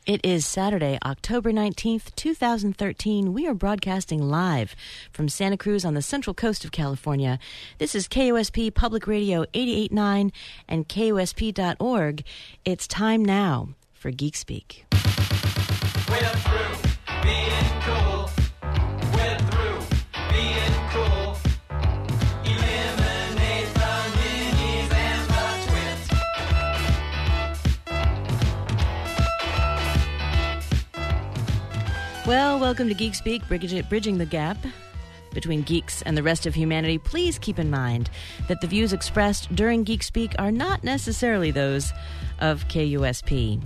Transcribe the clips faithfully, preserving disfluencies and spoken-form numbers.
It is Saturday, October nineteenth, two thousand thirteen. We are broadcasting live from Santa Cruz on the central coast of California. This is K O S P Public Radio eighty-eight point nine and K O S P dot org. It's time now for Geek Speak. We're through being cool. We're through being cool. Eliminate the minis and the twins. Well, welcome to Geek Speak, bridge- bridging the gap between geeks and the rest of humanity. Please keep in mind that the views expressed during Geek Speak are not necessarily those of K U S P.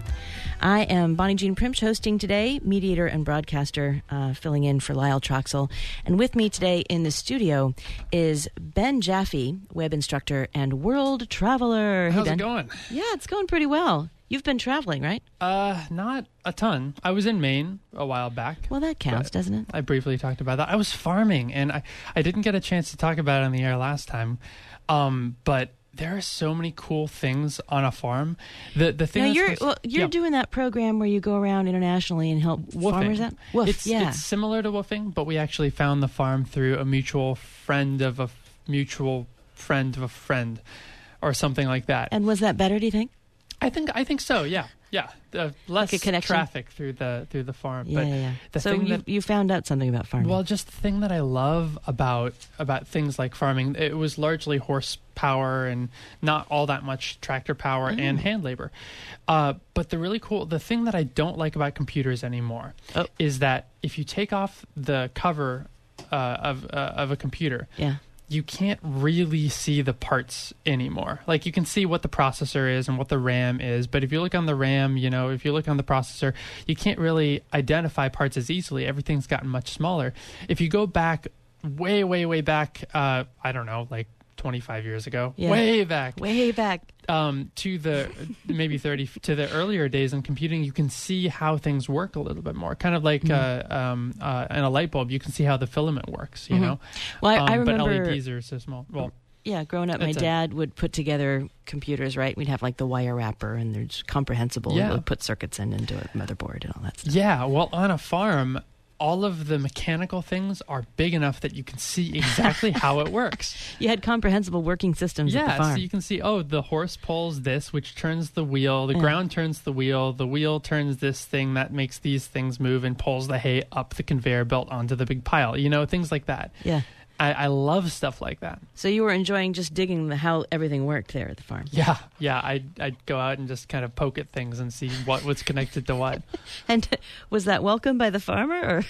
I am Bonnie Jean Primch, hosting today, mediator and broadcaster, uh, filling in for Lyle Troxel. And with me today in the studio is Ben Jaffe, web instructor and world traveler. How's hey, it Ben. going? Yeah, it's going pretty well. You've been traveling, right? Uh, not a ton. I was in Maine a while back. Well, that counts, doesn't it? I briefly talked about that. I was farming, and I, I didn't get a chance to talk about it on the air last time. Um, but there are so many cool things on a farm. The the thing Now that's you're most- well, you're yeah. doing that program where you go around internationally and help Woofing. farmers out. Woof, It's, yeah. it's similar to woofing, but we actually found the farm through a mutual friend of a f- mutual friend of a friend, or something like that. And was that better, do you think? I think I think so. Yeah, yeah. Uh, less Like a connection? traffic through the through the farm. Yeah, but yeah, yeah. the So thing you that you found out something about farming. Well, just the thing that I love about about things like farming, it was largely horsepower and not all that much tractor power Mm. and hand labor. Uh, but the really cool, the thing that I don't like about computers anymore Oh. is that if you take off the cover uh, of uh, of a computer, yeah. you can't really see the parts anymore. Like, you can see what the processor is and what the RAM is, but if you look on the RAM, you know, if you look on the processor, you can't really identify parts as easily. Everything's gotten much smaller. If you go back way, way, way back, uh, I don't know, like twenty-five years ago, Yeah. way back, Way back. um, to the maybe thirty to the earlier days in computing, you can see how things work a little bit more. Kind of like Mm-hmm. uh, um, uh, in a light bulb, you can see how the filament works. You Mhm. know, Well, I, um, I remember. but L E Ds are so small. Well, Yeah, growing up, my It's a- dad would put together computers, right? We'd have like the wire wrapper, and there's comprehensible. Yeah. We'd put circuits in into a motherboard and all that stuff. yeah. Well, on a farm, all of the mechanical things are big enough that you can see exactly how it works. You had comprehensible working systems at the Yeah, farm. so you can see, oh, the horse pulls this, which turns the wheel. The Yeah. ground turns the wheel. The wheel turns this thing that makes these things move and pulls the hay up the conveyor belt onto the big pile. You know, things like that. yeah. I, I love stuff like that. So you were enjoying just digging the, how everything worked there at the farm. Yeah, yeah. I'd, I'd go out and just kind of poke at things and see what was connected to what. And was that welcome by the farmer, or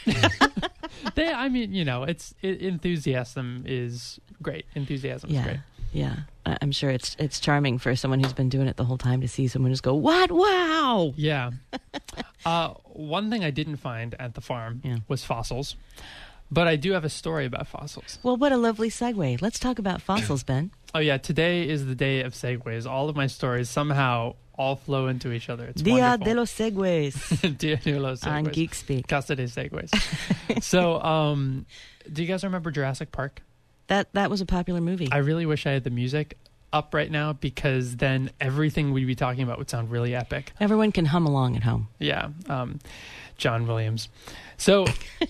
They, I mean, you know, it's it, enthusiasm is great. Enthusiasm is yeah, great. yeah? I- I'm sure it's it's charming for someone who's been doing it the whole time to see someone just go, "What? Wow!" Yeah. uh, one thing I didn't find at the farm Yeah. was fossils, but I do have a story about fossils. Well, what a lovely segue. Let's talk about fossils, Ben. Oh yeah, today is the day of segues. All of my stories somehow all flow into each other. It's Dia wonderful. de los segues Dia de los on segues. Geek Speak. Casa de segues. So, um, do you guys remember Jurassic Park? That that was a popular movie. I really wish I had the music up right now, because then everything we'd be talking about would sound really epic. Everyone can hum along at home. Yeah, um, John Williams. So,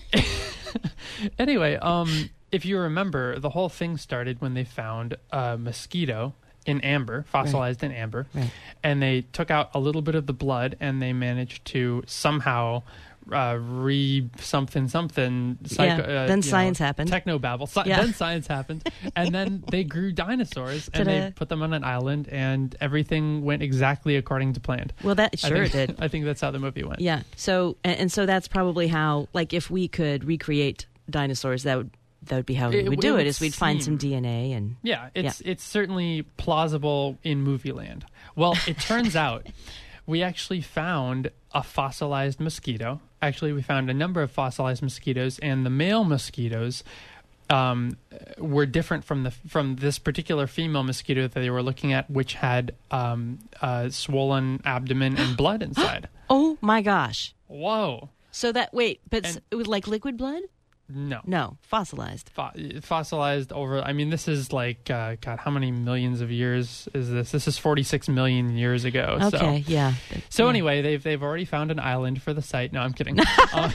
anyway, um, if you remember, the whole thing started when they found a mosquito in amber, fossilized in amber, Right. and they took out a little bit of the blood, and they managed to somehow uh, re something something. Psycho, Yeah, uh, then you science know, happened. Technobabble. Sci- Yeah. Then science happened, and then they grew dinosaurs, and they Ta-da. put them on an island, and everything went exactly according to plan. Well, that sure I it think, did. I think that's how the movie went. Yeah. So and, and so that's probably how, like, if we could recreate dinosaurs, that would that would be how we It- would it do would it. Is we'd find some seem- D N A and Yeah, it's it's certainly plausible in movie land. Well, it turns out we actually found a fossilized mosquito. Actually, we found a number of fossilized mosquitoes, and the male mosquitoes um, were different from the from this particular female mosquito that they were looking at, which had um, uh, swollen abdomen and blood inside. oh my gosh. Whoa. So that wait, but s- And- it was like liquid blood. No. No, fossilized. Fo- fossilized over, I mean, this is like, uh, God, how many millions of years is this? This is forty-six million years ago. Okay, so. yeah. So yeah. anyway, they've they've already found an island for the site. No, I'm kidding. uh,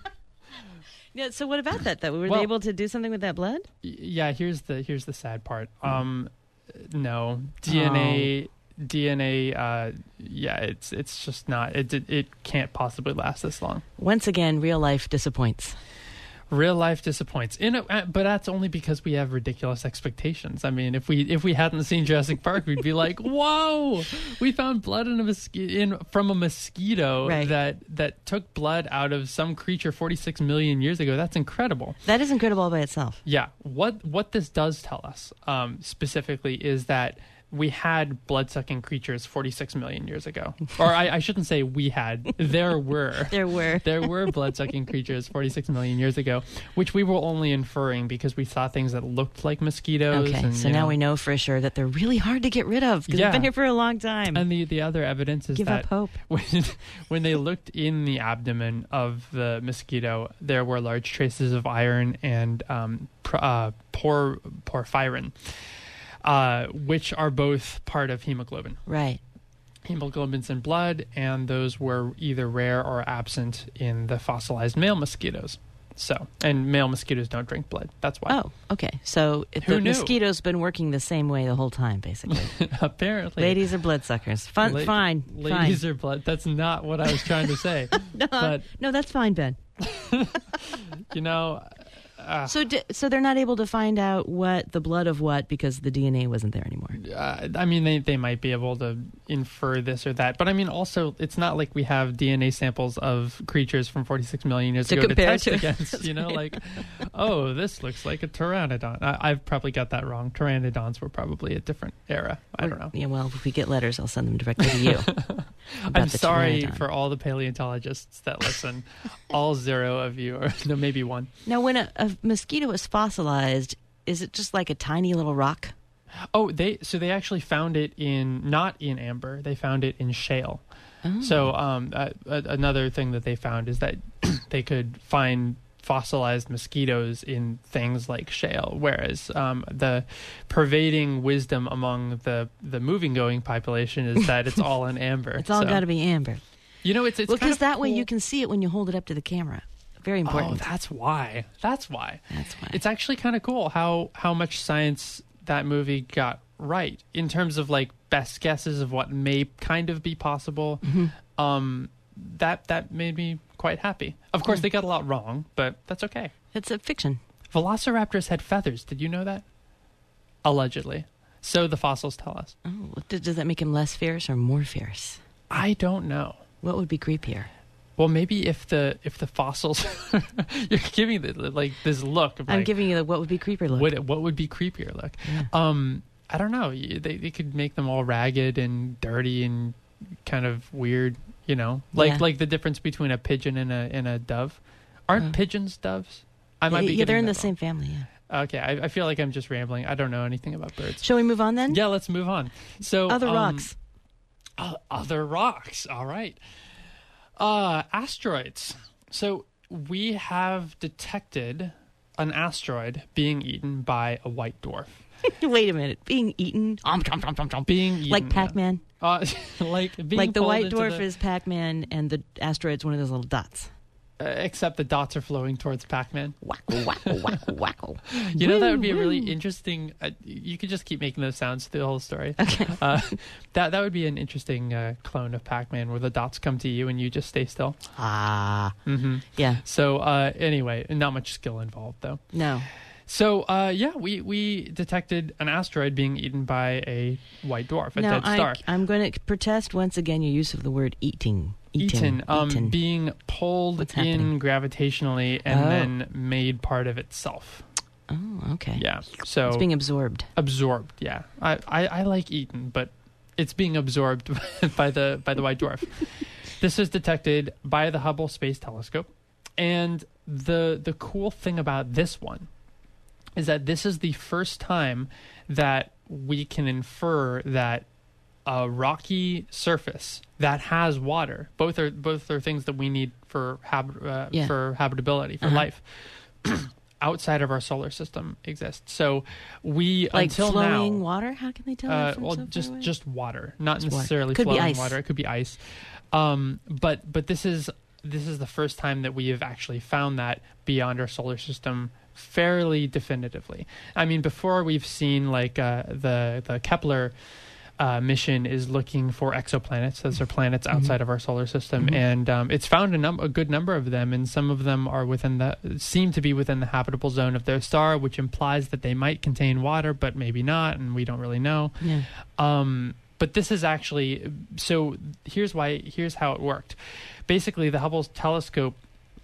Yeah, so what about that, though? Were Well- they able to do something with that blood? y- yeah, here's the here's the sad part. Um, no, D N A, D N A. Uh, yeah, it's it's just not. It it, it can't possibly last this long. Once again, real life disappoints. Real life disappoints. In a, uh, but that's only because we have ridiculous expectations. I mean, if we if we hadn't seen Jurassic Park, we'd be like, "Whoa, we found blood in a mosquito in from a mosquito Right. that that took blood out of some creature forty-six million years ago. That's incredible." That is incredible all by itself. Yeah. What what this does tell us um, specifically is that we had blood-sucking creatures forty-six million years ago. Or I, I shouldn't say we had. There were. There were. There were blood-sucking creatures forty-six million years ago, which we were only inferring because we saw things that looked like mosquitoes. Okay, and, so you now know. we know for sure that they're really hard to get rid of because Yeah. they've been here for a long time. And the, the other evidence is Give that up hope. when when they looked in the abdomen of the mosquito, there were large traces of iron and um, pr- uh, por- porphyrin, uh, which are both part of hemoglobin. Right. Hemoglobin's in blood, and those were either rare or absent in the fossilized male mosquitoes. So, and male mosquitoes don't drink blood. That's why. Oh, okay. So if Who the knew? mosquito's been working the same way the whole time, basically. Apparently. Ladies are bloodsuckers. Fun, La- fine. Ladies fine. are blood. That's not what I was trying to say. no, but- no, that's fine, Ben. You know, uh, So, d- so they're not able to find out what the blood of what because the D N A wasn't there anymore. uh, I mean, they, they might be able to infer this or that. But I mean, also, it's not like we have D N A samples of creatures from forty-six million years To ago to compare test to. against. That's You know, right. like, oh, this looks like a pteranodon. I, I've probably got that wrong. Pteranodons were probably a different era. I don't know. Yeah, well, if we get letters, I'll send them directly to you. I'm the sorry pteranodon. for all the paleontologists that listen. All zero of you, or no, maybe one. Now, when a, a mosquito is fossilized, is it just like a tiny little rock? Oh, they so they actually found it in not in amber. They found it in shale. Oh. So um, uh, uh, another thing that they found is that they could find fossilized mosquitoes in things like shale, whereas um, the pervading wisdom among the the moving going population is that it's all in amber. It's all So, got to be amber. you know, it's it's Well, kind because of that way cool. you can see it when you hold it up to the camera. Very important. Oh, that's why. That's why. That's why. It's actually kind of cool how how much science that movie got right in terms of like best guesses of what may kind of be possible. Mm-hmm. Um, that that made me quite happy. Of course, they got a lot wrong, but that's okay. It's a fiction. Velociraptors had feathers. Did you know that? Allegedly. So the fossils tell us. Oh, well, d- does that make him less fierce or more fierce? I don't know. What would be creepier? Well, maybe if the if the fossils, you're giving the, like this look. Of I'm like, giving you the what would be creepier look. What what would be creepier look? Yeah. Um, I don't know. You- They they could make them all ragged and dirty and kind of weird. You know, like Yeah. like the difference between a pigeon and a and a dove. Aren't Uh. pigeons doves? I might yeah, be. yeah, they're getting in the that same family. Yeah. wrong. Okay, I, I feel like I'm just rambling. I don't know anything about birds. Shall we move on then? Yeah, let's move on. So Other um, rocks. uh, other rocks. All right. Uh, asteroids. So we have detected an asteroid being eaten by a white dwarf. Wait a minute. Being eaten. Um, chomp, chomp, chomp, chomp. Being eaten, Like yeah. Pac-Man. Uh, like being Like the pulled white into dwarf the- is Pac-Man and the asteroid's one of those little dots. uh, except the dots are flowing towards Pac-Man. Wacko, wacko, wacko, wacko. You know, that would be a Woo, really woo. interesting. Uh, you could just keep making those sounds through the whole story. Okay. Uh, that that would be an interesting uh, clone of Pac-Man, where the dots come to you and you just stay still. Ah. hmm Yeah. So uh, anyway, not much skill involved though. No. So uh, yeah, we we detected an asteroid being eaten by a white dwarf, a Now, dead star. I, I'm going to protest once again your use of the word eating. Eaten, um, Eaten. being pulled What's in happening? gravitationally and Oh. then made part of itself. Oh, okay. Yeah. So It's being absorbed. absorbed. Yeah. I, I, I like eaten, but it's being absorbed by the by the white dwarf. This is detected by the Hubble Space Telescope, and the the cool thing about this one is that this is the first time that we can infer that a rocky surface that has water, both are both are things that we need for hab- uh, Yeah. for habitability, for Uh-huh. life. outside of our solar system exist. So we Like until flowing now, water? How can they tell that uh, from well, so far just away? just water, not Just water. necessarily Could be flowing ice. water. It could be ice. Um, but but this is this is the first time that we have actually found that beyond our solar system fairly definitively. I mean, before we've seen like uh, the the Kepler uh, mission is looking for exoplanets. Those are planets outside Mm-hmm. of our solar system, Mhm. and um, it's found a, num- a good number of them, and some of them are within the seem to be within the habitable zone of their star, which implies that they might contain water, but maybe not, and we don't really know. Yeah. Um, but this is actually so. Here's why. Here's how it worked. Basically, the Hubble telescope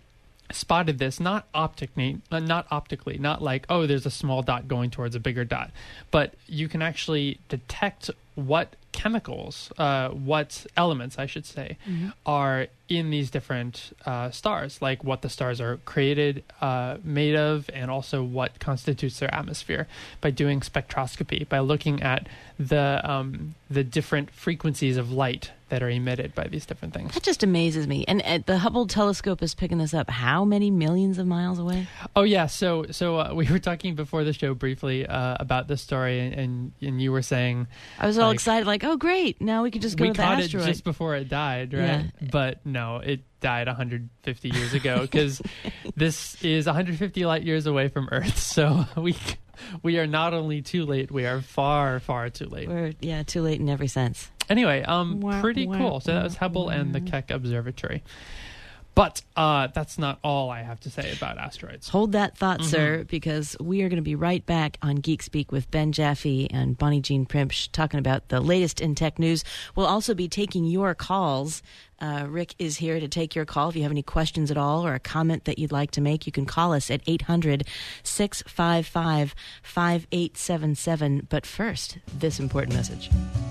spotted this not optically, not optically, not like, oh, there's a small dot going towards a bigger dot, but you can actually detect what chemicals, uh, what elements, I should say, Mm-hmm. are in these different uh, stars, like what the stars are created, uh, made of, and also what constitutes their atmosphere by doing spectroscopy, by looking at the um, the different frequencies of light that are emitted by these different things. That just amazes me. And uh, the Hubble telescope is picking this up how many millions of miles away? Oh yeah, so so uh, we were talking before the show briefly uh, about this story, and, and and you were saying I was all Like- excited, like, oh, great. Now we could just go we to the caught asteroid. it just before it died, right? Yeah. But no, it died one hundred fifty years ago because this is one hundred fifty light years away from Earth. So we we are not only too late, we are far far too late. We're, yeah, too late in every sense. Anyway, um, Wah, pretty wah, cool. So that was wah, Hubble and the wah. Keck Observatory. But uh, that's not all I have to say about asteroids. Hold that thought, Mm-hmm. sir, because we are going to be right back on Geek Speak with Ben Jaffe and Bonnie Jean Primsh talking about the latest in tech news. We'll also be taking your calls. Uh, Rick is here to take your call. If you have any questions at all or a comment that you'd like to make, you can call us at eight hundred, six five five, five eight seven seven. But first, this important message.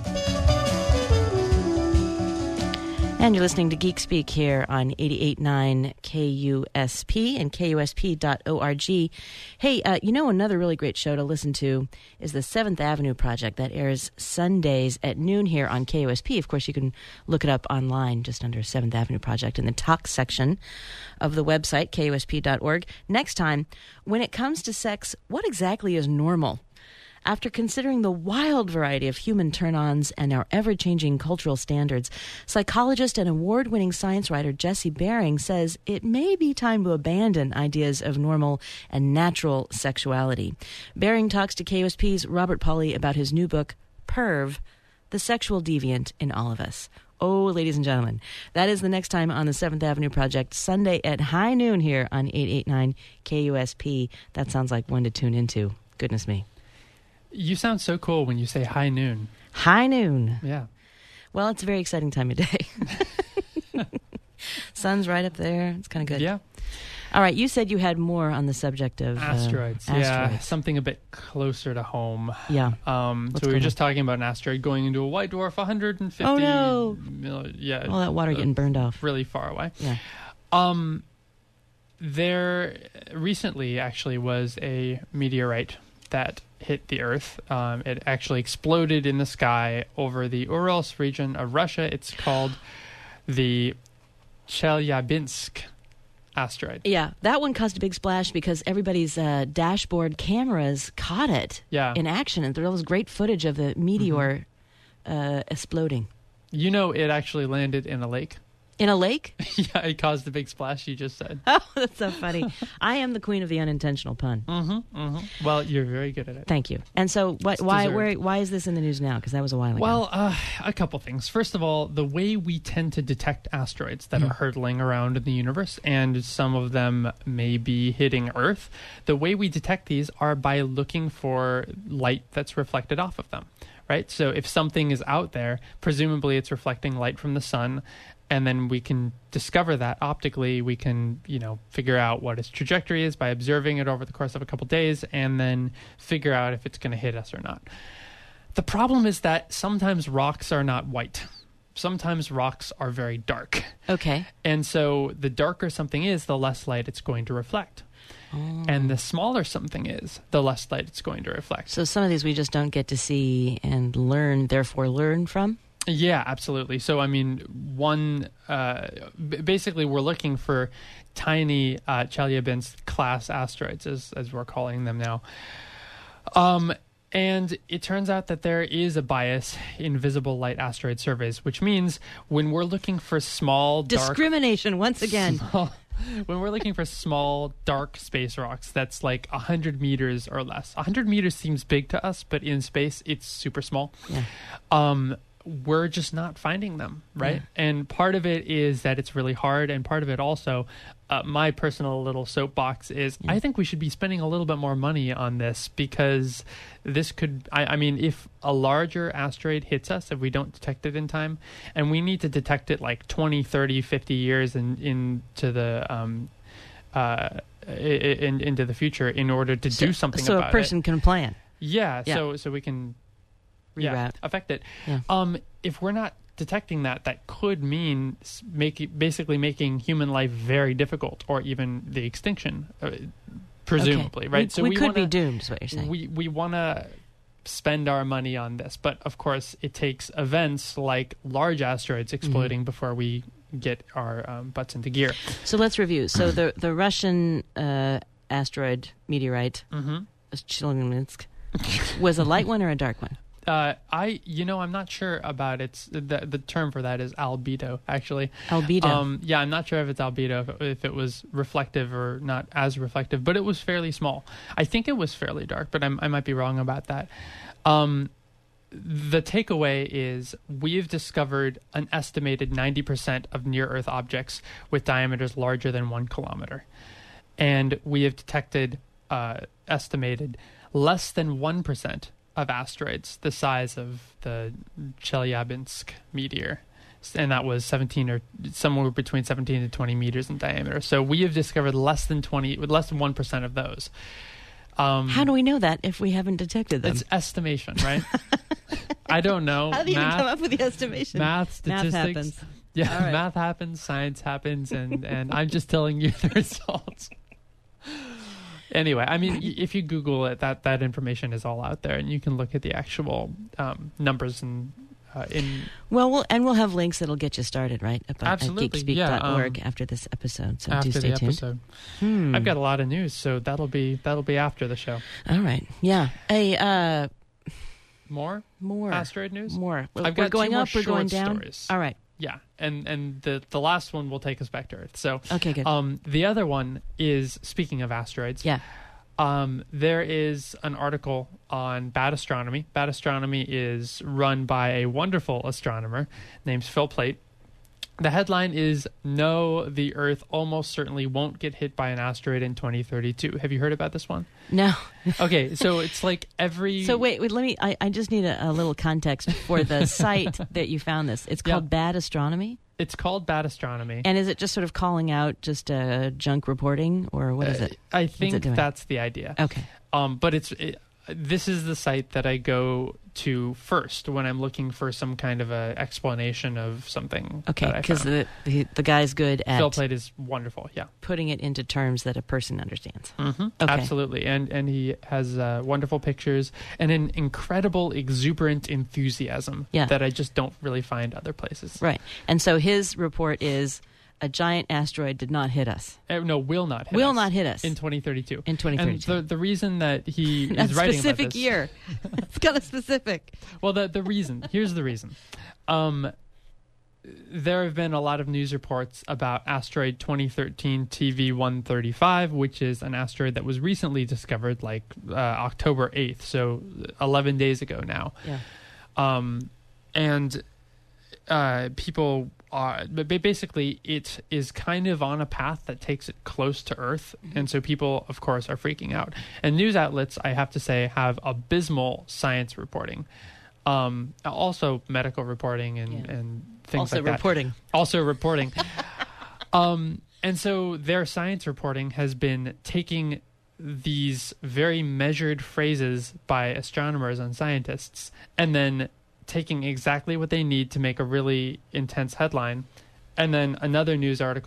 And you're listening to Geek Speak here on eighty-eight point nine K U S P and K U S P dot org. Hey, uh, you know, another really great show to listen to is the seventh Avenue Project that airs Sundays at noon here on K U S P. Of course, you can look it up online just under seventh Avenue Project in the talk section of the website, K U S P dot org. Next time, when it comes to sex, what exactly is normal? After considering the wild variety of human turn-ons and our ever-changing cultural standards, psychologist and award-winning science writer Jesse Bering says it may be time to abandon ideas of normal and natural sexuality. Bering talks to K U S P's Robert Pauley about his new book, Perv, The Sexual Deviant in All of Us. Oh, ladies and gentlemen, that is the next time on the seventh Avenue Project, Sunday at high noon here on eight eighty-nine K U S P. That sounds like one to tune into. Goodness me. You sound so cool when you say high noon. High noon. Yeah. Well, it's a very exciting time of day. Sun's right up there. It's kind of good. Yeah. All right. You said you had more on the subject of uh, Asteroids. Yeah. asteroids. Something a bit closer to home. Yeah. Um, What's so we were going just talking about an asteroid going into a white dwarf one hundred fifty Oh, no. mil- yeah. All that water uh, getting burned off. really far away. Yeah. Um, there recently actually was a meteorite that hit the Earth. Um, it actually exploded in the sky over the Urals region of Russia. It's called the Chelyabinsk asteroid. Yeah. That one caused a big splash because everybody's uh, dashboard cameras caught it Yeah. in action. And there was great footage of the meteor uh, exploding. You know, it actually landed in a lake. In a lake? Yeah, it caused a big splash, you just said. Oh, that's so funny. I am the queen of the unintentional pun. Mm-hmm, mm-hmm. Well, you're very good at it. Thank you. And so, what, It's why, deserved. where, why is this in the news now? Because that was a while ago. Well, uh, a couple things. First of all, the way we tend to detect asteroids that are hurtling around in the universe, and some of them may be hitting Earth, the way we detect these are by looking for light that's reflected off of them, right? So if something is out there, presumably it's reflecting light from the sun, and then we can discover that optically. We can, you know, figure out what its trajectory is by observing it over the course of a couple days, and then figure out if it's going to hit us or not. The problem is that sometimes rocks are not white. Sometimes rocks are very dark. okay. And so the darker something is, the less light it's going to reflect. And the smaller something is, the less light it's going to reflect. So some of these we just don't get to see and learn, therefore learn from? Yeah, absolutely. So, I mean, one, uh, b- basically we're looking for tiny uh, Chelyabinsk class asteroids, as, as we're calling them now. Um, and it turns out that there is a bias in visible light asteroid surveys, which means when we're looking for small, dark... Discrimination, once again. Small, when we're looking for small, dark space rocks that's like one hundred meters or less. one hundred meters seems big to us, but in space, it's super small. Yeah. Um, we're just not finding them, right? Yeah. And part of it is that it's really hard, and part of it also, uh, my personal little soapbox is Yeah. I think we should be spending a little bit more money on this, because this could, I, I mean, if a larger asteroid hits us, if we don't detect it in time, and we need to detect it like twenty, thirty, fifty years in, into the... Um, uh, in, into the future in order to So, do something so about a person it. can plan. Yeah, Yeah. so so we can yeah, Reroute. affect it. Yeah. Um, if we're not detecting that, that could mean s- make, basically making human life very difficult, or even the extinction, uh, presumably, Okay. right? We, so we, we could wanna, be doomed, is what you're saying. We we want to spend our money on this, but of course, it takes events like large asteroids Mm-hmm. exploding before we get our um, butts into gear. So let's review. So the the Russian uh, asteroid meteorite, Mm-hmm. Chelyabinsk, was a light one or a dark one? Uh, I, you know, I'm not sure about its, the, the term for that is albedo, actually. Albedo. Um, yeah, I'm not sure if it's albedo, if it, if it was reflective or not as reflective, but it was fairly small. I think it was fairly dark, but I'm, I might be wrong about that. Um, the takeaway is we've discovered an estimated ninety percent of near-Earth objects with diameters larger than one kilometer. And we have detected, uh, estimated, less than one percent of asteroids the size of the Chelyabinsk meteor. And that was seventeen or somewhere between seventeen and twenty meters in diameter. So we have discovered less than twenty, less than one percent of those. Um, How do we know that if we haven't detected them? It's estimation, right? I don't know. How do you math, even come up with the estimation? math, statistics. Math happens. Yeah, All right. math happens, science happens, and, and I'm just telling you the results. Anyway, I mean, y- if you Google it, that, that information is all out there, and you can look at the actual um, numbers and uh, in. Well, we'll and we'll have links that'll get you started, right? About Absolutely, at geekspeak dot org yeah, um, after this episode. So after do stay the tuned. episode. Hmm. I've got a lot of news, so that'll be that'll be after the show. All right. Yeah. Hey, uh, More more asteroid news. More. We're, I've we're got going two more up. We're going short down. stories. All right. Yeah, and and the the last one will take us back to Earth. So Okay. Good. um, the other one is, speaking of asteroids. yeah. Um, there is an article on Bad Astronomy. Bad Astronomy is run by a wonderful astronomer named Phil Plait. The headline is, "No, the Earth almost certainly won't get hit by an asteroid in twenty thirty-two." Have you heard about this one? No. Okay, so it's like every... So wait, wait. Let me. I, I just need a, a little context for the site that you found this. It's Yeah. called Bad Astronomy, It's called Bad Astronomy. and is it just sort of calling out just uh, junk reporting, or what is Uh, it? I it think doing? that's the idea. Okay. Um, but it's it, this is the site that I go to first when I'm looking for some kind of a explanation of something. Okay. that I Because found. the, the the guy's good at Phil Plait is wonderful. Yeah. putting it into terms that a person understands. Mm-hmm. Okay. Absolutely, and and he has uh, wonderful pictures and an incredible exuberant enthusiasm Yeah. that I just don't really find other places. Right. And so his report is a giant asteroid did not hit us. Uh, no, will not hit Will us not hit us in twenty thirty-two. in twenty And thirty-two. the the reason that he A is writing about specific this, year. It's got a specific. well, the the reason here's the reason. Um, there have been a lot of news reports about asteroid twenty thirteen T V one thirty-five, which is an asteroid that was recently discovered, like uh, October eighth, so eleven days ago now. Yeah. Um, and uh, people are, but ba- basically, it is kind of on a path that takes it close to Earth, and so people, of course, are freaking out. And news outlets, I have to say, have abysmal science reporting, um, also medical reporting and Yeah. and things Also like that. reporting. Also reporting. um, and so their science reporting has been taking these very measured phrases by astronomers and scientists and then taking exactly what they need to make a really intense headline. And then another news article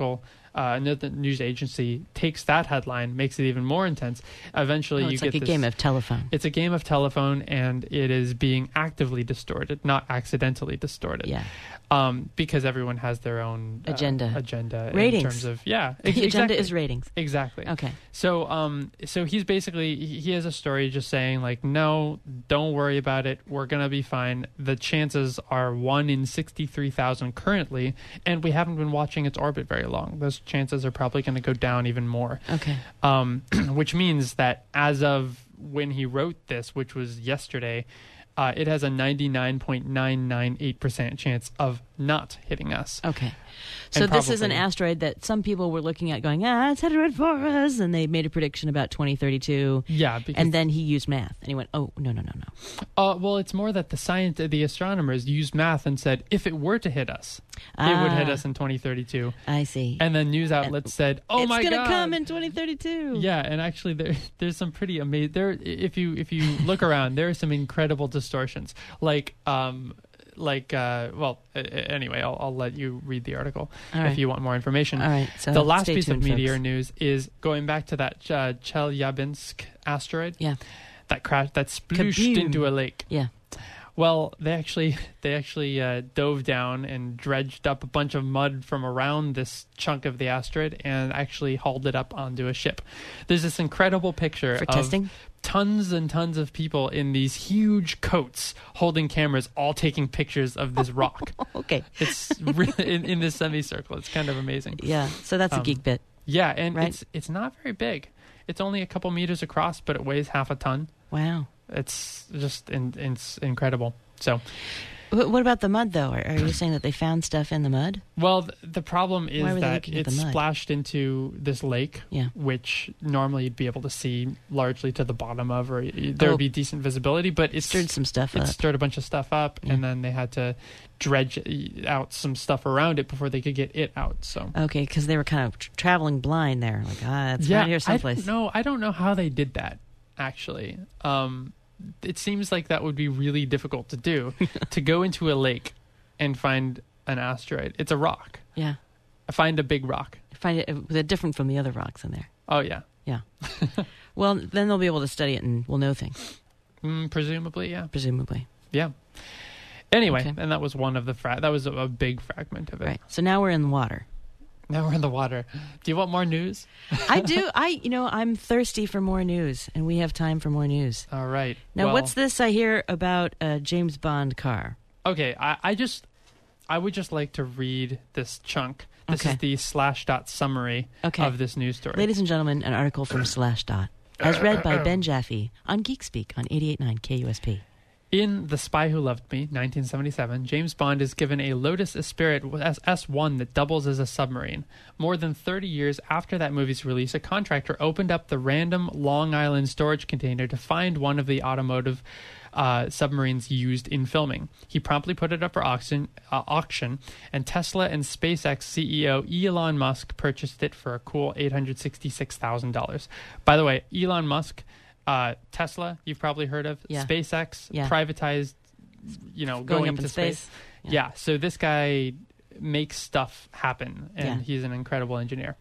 uh, another news agency takes that headline, makes it even more intense. Eventually, Oh, you it's get like a this, game of telephone. It's a game of telephone, and it is being actively distorted, not accidentally distorted. Yeah. Um, because everyone has their own uh, Agenda. agenda Ratings. in terms of yeah. The ex- agenda exactly. is ratings. Exactly. Okay. So, um, so he's basically he he has a story just saying like, no, don't worry about it. We're gonna be fine. The chances are one in sixty-three thousand currently, and we haven't been watching its orbit very long. Those chances are probably going to go down even more. Okay. Um, which means that as of when he wrote this, which was yesterday, uh, it has a ninety-nine point nine nine eight percent chance of not hitting us. Okay. So And this is an probably- asteroid that some people were looking at going, ah, it's headed right for us. And they made a prediction about twenty thirty-two. Yeah, because And then he used math. And he went, oh, no, no, no, no. uh, well, it's more that the science, the astronomers used math and said if it were to hit us, it would hit Ah. us in twenty thirty-two. I see. And then news outlets said, "Oh it's my gonna god, come in twenty thirty-two. Yeah, and actually, there there's some pretty amazing. There, if you if you look around, there are some incredible distortions. Like, um, like, uh, well, uh, anyway, I'll I'll let you read the article All if right. you want more information. All right. So the last stay piece tuned, of meteor folks. news is going back to that uh, Chelyabinsk asteroid. Yeah. That crashed, that splooshed Kaboom. into a lake. Yeah. Well, they actually they actually uh, dove down and dredged up a bunch of mud from around this chunk of the asteroid and actually hauled it up onto a ship. There's this incredible picture For of testing? tons and tons of people in these huge coats holding cameras, all taking pictures of this rock. Okay. It's really, in, in this semicircle. It's kind of amazing. Yeah. So that's a Um, geek bit. Yeah, and Right. it's it's not very big. It's only a couple meters across, but it weighs half a ton. Wow. It's just in, it's incredible. So, Wh- What about the mud, though? Are, are you saying that they found stuff in the mud? well, th- the problem is Why were they that looking at it's the mud? splashed into this lake, Yeah. which normally you'd be able to see largely to the bottom of, or y- there Oh. would be decent visibility. But it's Stirred some stuff it up. stirred a bunch of stuff up, Yeah. and then they had to dredge y- out some stuff around it before they could get it out. So. Okay, because they were kind of tr- traveling blind there. Like, ah, it's yeah, right here I someplace. don't know. I don't know how they did that. Actually, um, it seems like that would be really difficult to do. To go into a lake and find an asteroid. It's a rock. Yeah. Find a big rock. Find it uh, different from the other rocks in there. Oh yeah, Yeah. Well, then they'll be able to study it and we'll know things, mm, presumably, yeah, presumably. yeah. Anyway, Okay. and that was one of the fra- that was a, a big fragment of it. Right. So now we're in the water. Now we're in the water. Do you want more news? I do. I, you know, I'm thirsty for more news, and we have time for more news. All right. Now, Well, what's this I hear about a James Bond car? Okay, I, I just I would just like to read this chunk. This Okay. is the slash dot summary Okay. of this news story. Ladies and gentlemen, an article from Slashdot, as read by Ben Jaffe on Geek Speak on eighty-eight point nine K U S P. In The Spy Who Loved Me, nineteen seventy-seven, James Bond is given a Lotus Esprit S one that doubles as a submarine. More than thirty years after that movie's release, a contractor opened up the random Long Island storage container to find one of the automotive uh, submarines used in filming. He promptly put it up for auction, uh, auction, and Tesla and SpaceX C E O Elon Musk purchased it for a cool eight hundred sixty-six thousand dollars. By the way, Elon Musk... Uh, Tesla, you've probably heard of. Yeah. SpaceX, Yeah. privatized, you know, Going going, up to in space. space. Yeah. Yeah. so this guy makes stuff happen, and Yeah. he's an incredible engineer.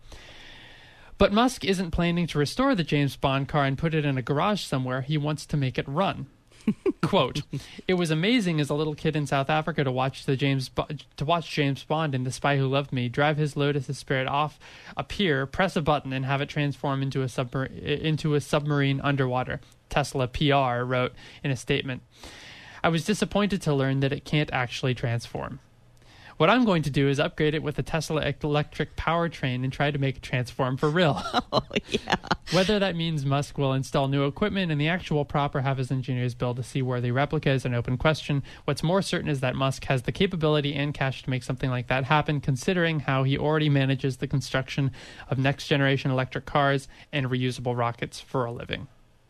But Musk isn't planning to restore the James Bond car and put it in a garage somewhere. He wants to make it run. Quote, "It was amazing as a little kid in South Africa to watch the James Bo- to watch James Bond in The Spy Who Loved Me drive his Lotus Esprit off a pier, press a button, and have it transform into a submar- into a submarine underwater," Tesla P R wrote in a statement. "I was disappointed to learn that it can't actually transform. What I'm going to do is upgrade it with a Tesla electric powertrain and try to make it transform for real." Oh, yeah. Whether that means Musk will install new equipment in the actual prop or have his engineers build a seaworthy replica is an open question. What's more certain is that Musk has the capability and cash to make something like that happen, considering how he already manages the construction of next-generation electric cars and reusable rockets for a living.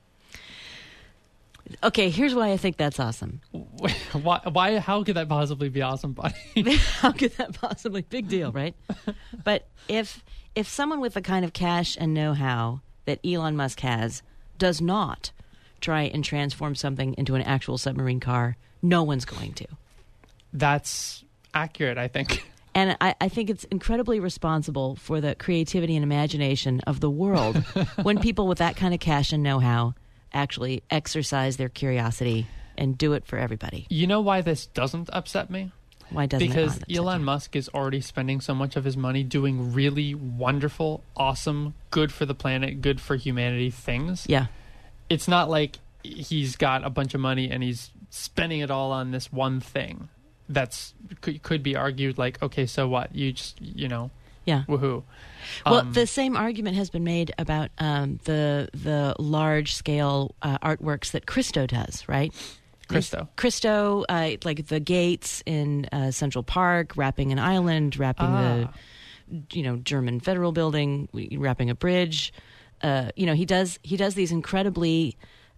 Okay, here's why I think that's awesome. Why? Why? How could that possibly be awesome, buddy? How could that possibly? Big deal, right? But if if someone with the kind of cash and know-how that Elon Musk has does not try and transform something into an actual submarine car, no one's going to. That's accurate, I think. And I, I think it's incredibly responsible for the creativity and imagination of the world when people with that kind of cash and know-how actually exercise their curiosity and do it for everybody. You know why this doesn't upset me? Why doesn't Because it? Elon Musk is already spending so much of his money doing really wonderful, awesome, good for the planet, good for humanity things. Yeah. It's not like he's got a bunch of money and he's spending it all on this one thing. That's could, could be argued like, okay, so what? You just, you know, Yeah. woohoo. Well, Um, the same argument has been made about um, the the large scale uh, artworks that Christo does, right? Christo. Christo, uh, like the gates in uh, Central Park, wrapping an island, wrapping Ah. the, you know, German Federal Building, wrapping a bridge. Uh, you know, he does he does these incredibly,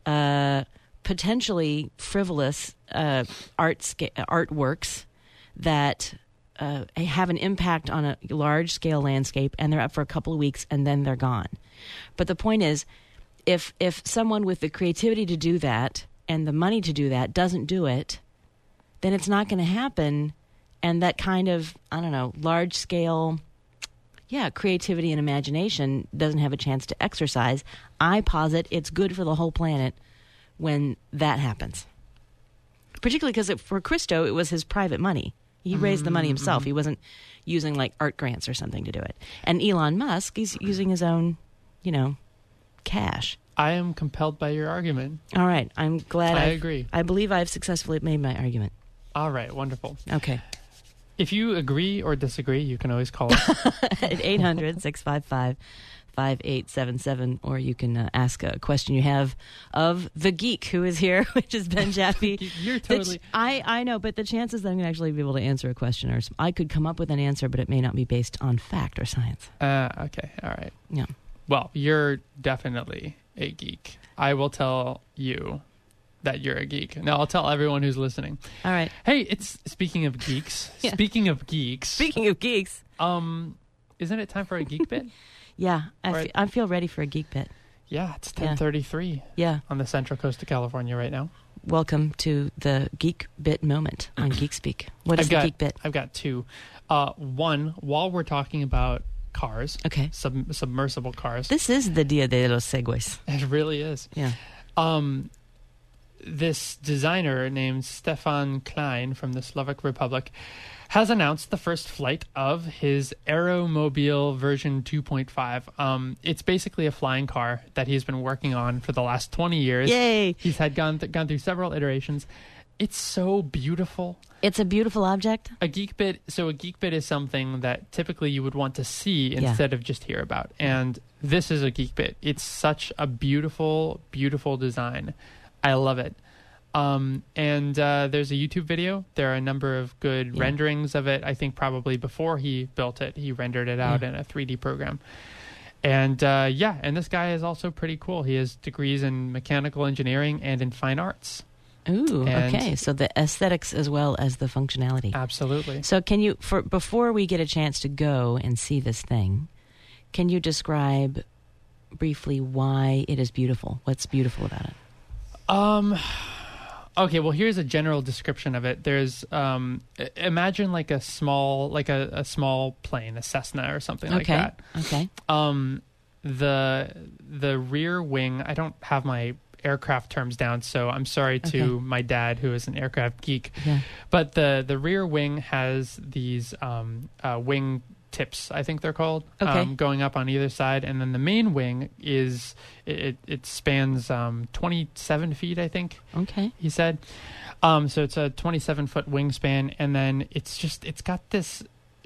uh, potentially frivolous uh, art sca- artworks that uh, have an impact on a large scale landscape, and they're up for a couple of weeks and then they're gone. But the point is, if if someone with the creativity to do that and the money to do that doesn't do it, then it's not going to happen. And that kind of, I don't know, large scale, yeah, creativity and imagination doesn't have a chance to exercise. I posit it's good for the whole planet when that happens. Particularly because for Christo, it was his private money. He raised the money himself. He wasn't using like art grants or something to do it. And Elon Musk, he's using his own, you know, cash. I am compelled by your argument. All right. I'm glad I I've- agree. I believe I've successfully made my argument. All right, wonderful. Okay. If you agree or disagree, you can always call us. At eight hundred, six five five, five eight seven seven, or you can uh, ask a question you have of the geek who is here, which is Ben Jaffe. You're The totally... ch- I, I know, but the chances that I'm going to actually be able to answer a question, or I could come up with an answer, but it may not be based on fact or science. Uh, okay, all right. Yeah. Well, you're definitely a geek. I will tell you that you're a geek. Now, I'll tell everyone who's listening. All right. Hey, it's speaking of geeks. Yeah. Speaking of geeks. Speaking of geeks, um, isn't it time for a geek bit? yeah, I, All fe- right. I feel ready for a geek bit. Yeah, it's Yeah. ten thirty-three Yeah. on the central coast of California right now. Welcome to the geek bit moment on Geek Speak. What is I've the got, geek bit? I've got two. Uh, one, while we're talking about cars, Okay. sub- submersible cars, This is the Dia de los Segways. it really is. Yeah. Um, this designer named Stefan Klein from the Slovak Republic has announced the first flight of his Aeromobile version two point five. Um, it's basically a flying car that he's been working on for the last twenty years. Yay. He's had gone th- gone through several iterations. It's so beautiful. It's a beautiful object. A geek bit, so a geek bit is something that typically you would want to see Yeah. instead of just hear about. And this is a geek bit. It's such a beautiful, beautiful design. I love it. Um, and uh, there's a YouTube video. There are a number of good Yeah. renderings of it. I think probably before he built it, he rendered it out Yeah. in a three D program. And uh, yeah, and this guy is also pretty cool. He has degrees in mechanical engineering and in fine arts. Ooh, And- okay. So the aesthetics as well as the functionality. Absolutely. So can you, for before we get a chance to go and see this thing, can you describe briefly why it is beautiful? What's beautiful about it? Um. Okay, well, here's a general description of it. There's, um, i- imagine like a small, like a, a small plane, a Cessna or something like okay. that. Okay. Um, the the rear wing. I don't have my aircraft terms down, so I'm sorry to Okay. my dad, who is an aircraft geek. Yeah. But the the rear wing has these um, uh, wing tips, I think they're called, Okay. um, going up on either side, and then the main wing is it it spans um, twenty-seven feet, I think. Okay. He said. Um, so it's a twenty-seven foot wingspan, and then it's just it's got this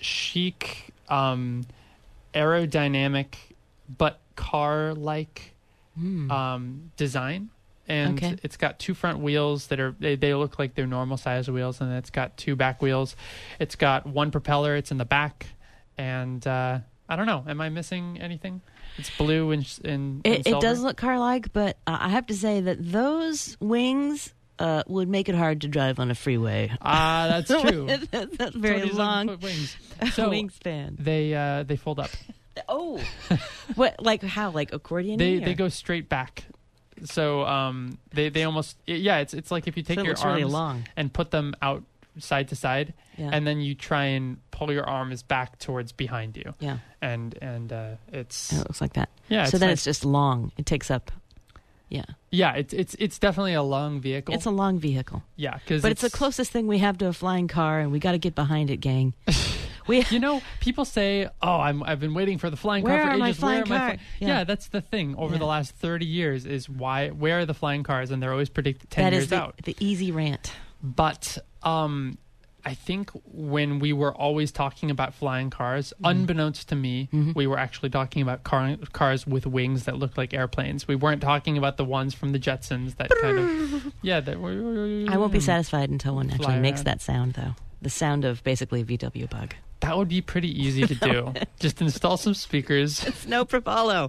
chic, um, aerodynamic, but car-like Hmm. um, design. And Okay. it's got two front wheels that are they, they look like they're normal size wheels, and then it's got two back wheels. It's got one propeller. It's in the back, and uh, I don't know. Am I missing anything? It's blue and sh- and, and It, it silver. does look car-like, but uh, I have to say that those wings uh, would make it hard to drive on a freeway. Ah, that's true. That's a very twenty-seven long foot wings. So wingspan. they uh, they fold up. Oh, what? Like how? Like accordion? They they go straight back. So um they they almost yeah it's it's like if you take So it your looks arms really long. and put them out side to side, Yeah. and then you try and pull your arms back towards behind you. Yeah. And and uh, it's And it looks like that. yeah. So it's then nice. it's just long. It takes up. Yeah. yeah. It's it's it's definitely a long vehicle. It's a long vehicle. yeah, because But it's, the closest thing we have to a flying car, and we got to get behind it, gang. We You know, people say, "Oh, I'm I've been waiting for the flying Where car for are my ages. Where flying are my car?" fly-" Yeah. Yeah. that's the thing. Over Yeah. the last thirty years, is why where are the flying cars? And they're always predicted ten that years is the, out. the easy rant. But um, I think when we were always talking about flying cars, Mm-hmm. unbeknownst to me, we were actually talking about car- cars with wings that looked like airplanes. We weren't talking about the ones from the Jetsons that kind of yeah. That were, I won't be satisfied until one actually Fly makes around. that sound, though. The sound of basically a V W bug. That would be pretty easy to do. Just install some speakers. It's no propalo.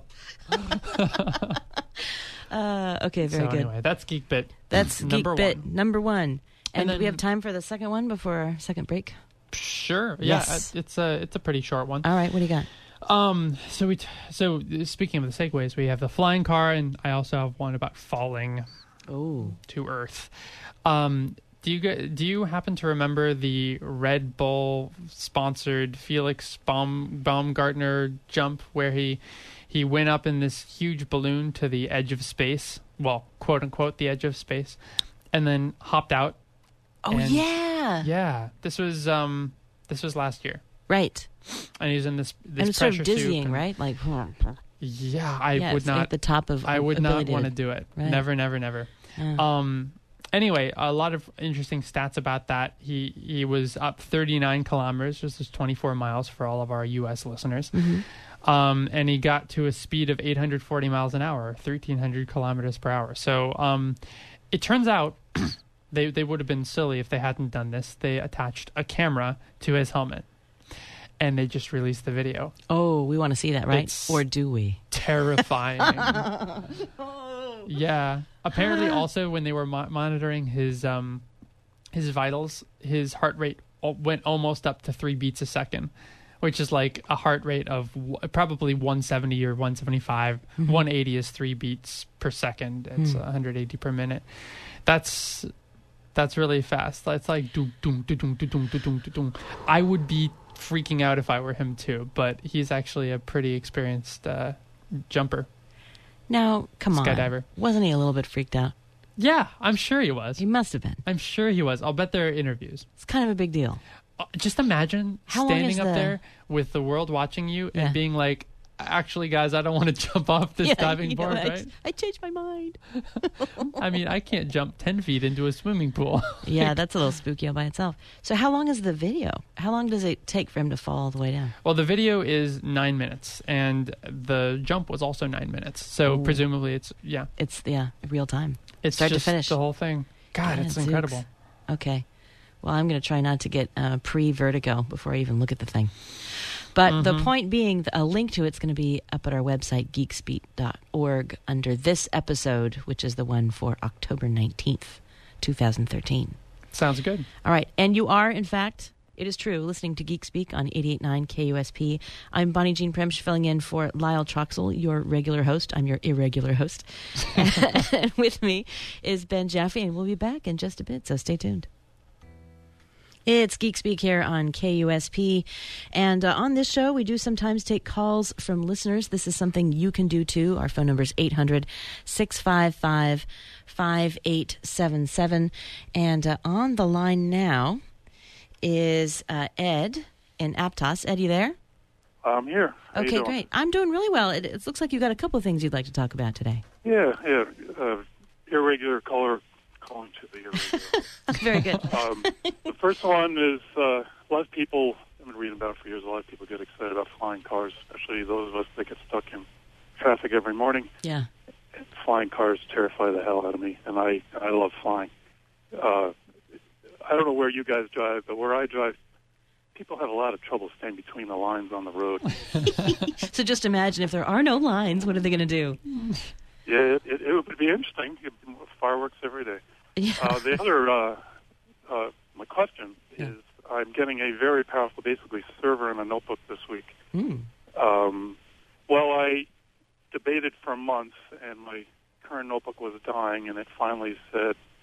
uh, okay, very so good. anyway, that's Geek Bit. That's number Geek Bit one. number one. And, And do we then- have time for the second one before our second break? Sure. Yeah, Yes. uh, it's a it's a pretty short one. All right, what do you got? Um. So we t- so uh, speaking of the segues, we have the flying car, and I also have one about falling Oh, to Earth. Um. Do you get, do you happen to remember the Red Bull sponsored Felix Baum, Baumgartner jump where he he went up in this huge balloon to the edge of space? Well, quote unquote, the edge of space, and then hopped out. oh And- yeah. Yeah, this was um this was last year, Right. and he's in this this And it's sort pressure of suit dizzying, and- right? Like, Yeah, I yeah, would it's not. at the top of. I would not ability want to to do it. Right. Never, never, never. Uh, Um. Anyway, a lot of interesting stats about that. He he was up thirty-nine kilometers, which is twenty-four miles for all of our U S listeners. mhm. Um, and he got to a speed of eight hundred forty miles an hour, thirteen hundred kilometers per hour. So, um, it turns out they they would have been silly if they hadn't done this. They attached a camera to his helmet, and they just released the video. Oh, we want to see that, right? It's- Or do we? Terrifying. Yeah. Apparently, also when they were mo- monitoring his um, his vitals, his heart rate al- went almost up to three beats a second, which is like a heart rate of w- probably one seventy or one seventy-five. Mhm. one eighty is three beats per second. It's Hmm. one hundred eighty per minute. That's that's really fast. That's like doom doom doom doom doom doom doom doom. I would be freaking out if I were him too, but he's actually a pretty experienced uh, jumper. Now, come on. Skydiver. Wasn't he a little bit freaked out? Yeah, I'm sure he was. He must have been. I'm sure he was. I'll bet there are interviews. It's kind of a big deal. Uh, Just imagine How long standing is up the- there with the world watching you Yeah. and being like, actually, guys, I don't want to jump off this diving you know, board, I, right? I changed my mind. I mean, I can't jump ten feet into a swimming pool. Yeah, that's a little spooky all by itself. So how long is the video? How long does it take for him to fall all the way down? Well, the video is nine minutes, and the jump was also nine minutes. So Ooh. presumably it's, yeah, It's, yeah, real time. it's Start to just finish. the whole thing. God, it's Gadzooks. incredible. Okay. Well, I'm going to try not to get uh, pre-vertigo before I even look at the thing. But the Mhm. point being, th- a link to it's going to be up at our website, geekspeak dot org, under this episode, which is the one for October nineteenth, twenty thirteen. Sounds good. All right. And you are, in fact, it is true, listening to Geek Speak on eighty-eight point nine K U S P. I'm Bonnie Jean Premsch, filling in for Lyle Troxel, your regular host. I'm your irregular host. And with me is Ben Jaffe, and we'll be back in just a bit, so stay tuned. It's Geek Speak here on K U S P. And uh, on this show, we do sometimes take calls from listeners. This is something you can do too. Our phone number is eight hundred, six five five, five eight seven seven. And uh, on the line now is uh, Ed in Aptos. Ed, you there? I'm here. How you Okay, doing? great. I'm doing really well. It, it looks like you've got a couple of things you'd like to talk about today. Yeah, yeah. Uh, irregular color calling to the irregular. Very good. um, the first one is uh, a lot of people, I've been reading about it for years, a lot of people get excited about flying cars, especially those of us that get stuck in traffic every morning. Yeah. And flying cars terrify the hell out of me, and I, I love flying. Uh, I don't know where you guys drive, but where I drive, people have a lot of trouble staying between the lines on the road. So just imagine if there are no lines, what are they going to do? Yeah, it, it, it would be interesting. Fireworks every day. Yeah. Uh, the other, uh, uh, my question Yeah. is, I'm getting a very powerful, basically, server in a notebook this week. Mm. Um, well, I debated for months, and my current notebook was dying, and it finally said,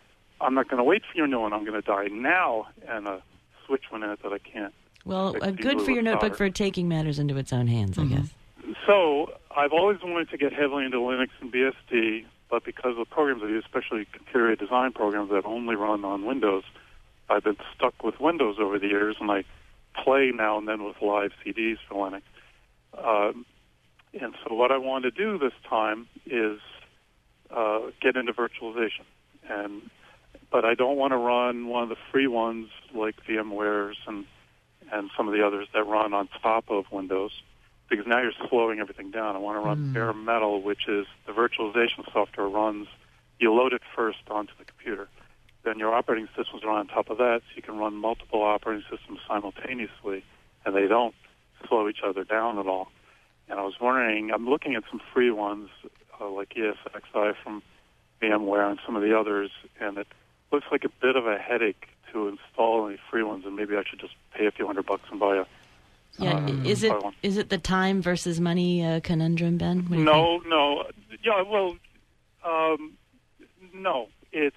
I'm not going to wait for your new one. I'm going to die now and uh, switch one in it that I can't. Well, fix uh, good easily for your with notebook solder. for taking matters into its own hands, I Mhm. guess. So I've always wanted to get heavily into Linux and B S D, but because of the programs I use, especially computer design programs that only run on Windows, I've been stuck with Windows over the years, and I play now and then with live C Ds for Linux. Um, and so what I want to do this time is uh, get into virtualization. And but I don't want to run one of the free ones like VMware's and, and some of the others that run on top of Windows, because now you're slowing everything down. I want to run Mm. bare metal, which is the virtualization software runs, you load it first onto the computer. Then your operating systems are on top of that, so you can run multiple operating systems simultaneously, and they don't slow each other down at all. And I was wondering, I'm looking at some free ones, uh, like E S X i from VMware and some of the others, and it looks like a bit of a headache to install any free ones, and maybe I should just pay a few hundred bucks and buy a Yeah, Uh, is it buy one. is it the time versus money uh, conundrum, Ben? What do you No, no. Yeah, well, um, no. It's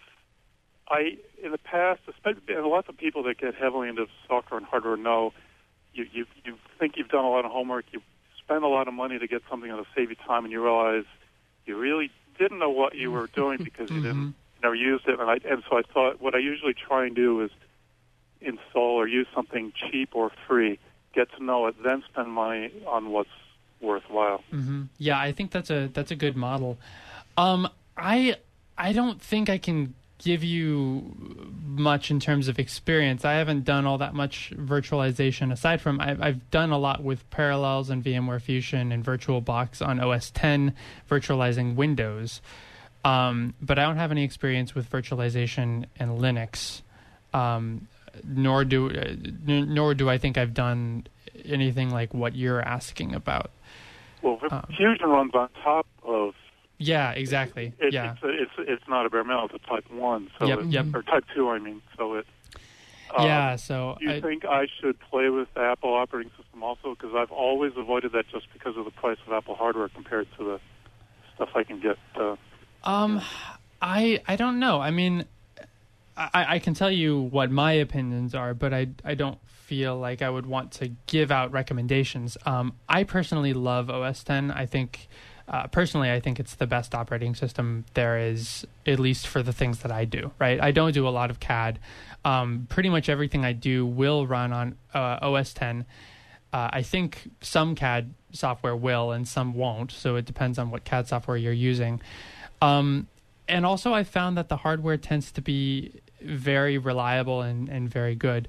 I in the past, especially and lots of people that get heavily into software and hardware know you you you think you've done a lot of homework, you spend a lot of money to get something that'll save you time, and you realize you really didn't know what you were doing because you didn't Mhm. you never used it. And I and so I thought what I usually try and do is install or use something cheap or free, get to know it, then spend money on what's worthwhile. hmm Yeah, I think that's a that's a good model. Um, I I don't think I can give you much in terms of experience. I haven't done all that much virtualization aside from I've, I've done a lot with Parallels and VMware Fusion and VirtualBox on O S ten virtualizing Windows. Um, but I don't have any experience with virtualization and Linux. Um, nor do uh, n- nor do I think I've done anything like what you're asking about. Well, Um, Fusion runs on top of. Yeah, exactly. It, yeah. It's, a, it's it's not a bare metal. It's a Type One. So Yep, it, yep. or Type Two, I mean. So it. um, yeah. So Do you I, think I should play with the Apple operating system also? Because I've always avoided that just because of the price of Apple hardware compared to the stuff I can get. Uh, um, I I don't know. I mean, I I can tell you what my opinions are, but I I don't feel like I would want to give out recommendations. Um, I personally love O S ten. I think. Uh, personally, I think it's the best operating system there is, at least for the things that I do, right? I don't do a lot of C A D. Um, pretty much everything I do will run on uh, O S ten. Uh, I think some C A D software will and some won't, so it depends on what C A D software you're using. Um, and also, I found that the hardware tends to be very reliable and, and very good.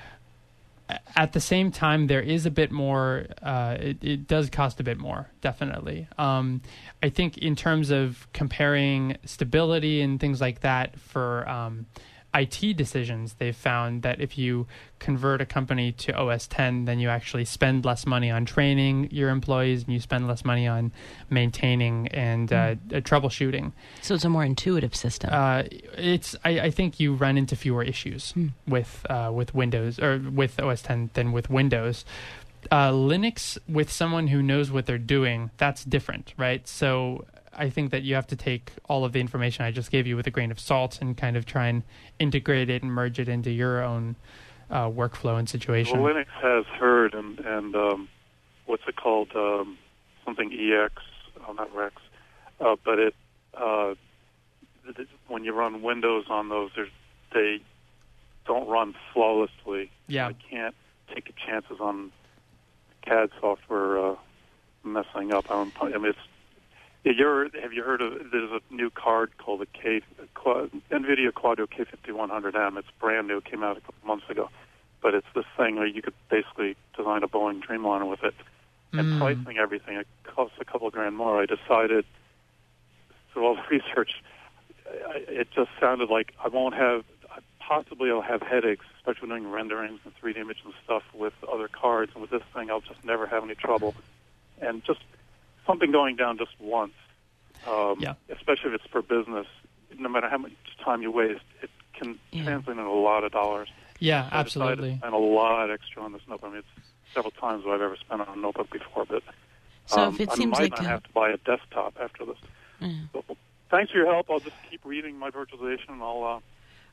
At the same time, there is a bit more, uh, it, it does cost a bit more, definitely. Um, I think in terms of comparing stability and things like that for um, I T decisions, they've found that if you convert a company to O S ten, then you actually spend less money on training your employees and you spend less money on maintaining and uh, uh, troubleshooting. So it's a more intuitive system. Uh, it's I, I think you run into fewer issues Hmm. with uh, with Windows or with O S ten than with Windows. Uh, Linux with someone who knows what they're doing, that's different, right? So I think that you have to take all of the information I just gave you with a grain of salt and kind of try and integrate it and merge it into your own uh, workflow and situation. well, Linux has heard and and um, what's it called? Um, something E X, oh, not Rex, uh, but it uh, th- th- when you run Windows on those, there's, they don't run flawlessly. Yeah. I can't take chances on C A D software uh, messing up. I, don't, I mean, it's Yeah, you're, have you heard of? There's a new card called the K, Quad, NVIDIA Quadro K fifty-one hundred M. It's brand new. It came out a couple months ago, but it's this thing where you could basically design a Boeing Dreamliner with it. And Mm. pricing everything, it costs a couple grand more. I decided through all the research, I, it just sounded like I won't have. Possibly, I'll have headaches, especially when doing renderings and three D image and stuff with other cards. And with this thing, I'll just never have any trouble. And just something going down just once, um, Yeah. especially if it's for business, no matter how much time you waste, it can Yeah. translate into a lot of dollars. Yeah, So I decided absolutely. to spend a lot extra on this notebook. I mean, it's several times what I've ever spent on a notebook before, but So um, if it I seems might like not a- have to buy a desktop after this. Yeah. So, thanks for your help. I'll just keep reading my virtualization, and I'll uh,